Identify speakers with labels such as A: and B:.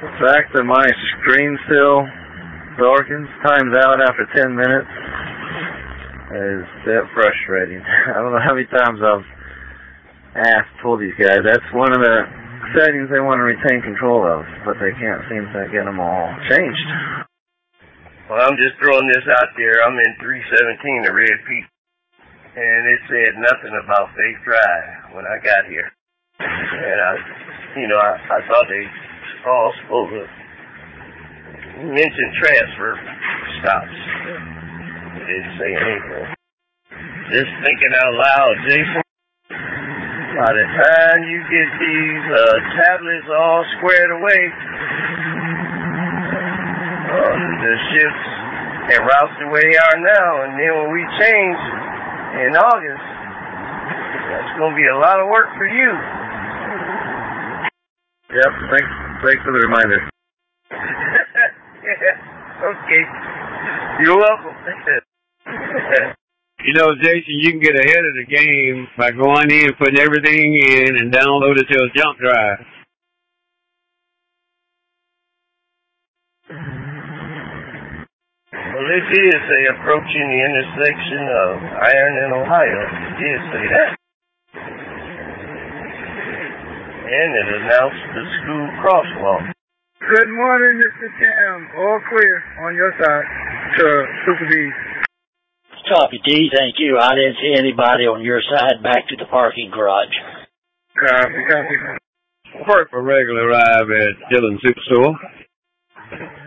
A: The fact that my screen still darkens, times out after 10 minutes, is that frustrating. I don't know how many times I've told these guys that's one of the settings they want to retain control of, but they can't seem to get them all changed.
B: Well, I'm just throwing this out there. I'm in 317, the Red Peak, and it said nothing about Faith Drive when I got here. And I thought they all supposed to mention transfer stops. They didn't say anything. Just thinking out loud, Jason. By the time you get these tablets all squared away, the shifts and routes the way they are now, and then when we change in August, that's going to be a lot of work for you.
A: Yep, thanks for the reminder.
B: Yeah, okay. You're welcome.
C: You know, Jason, you can get ahead of the game by going in, putting everything in, and download it to a jump drive.
B: Well, it did say approaching the intersection of Iron and Ohio. It did say that. And it announced the school crosswalk.
D: Good morning, Mr. Tam. All clear on your side to Super D.
E: Copy, D. Thank you. I didn't see anybody on your side back to the parking garage.
D: Copy.
C: Work for regular arrive at Dillon Superstore.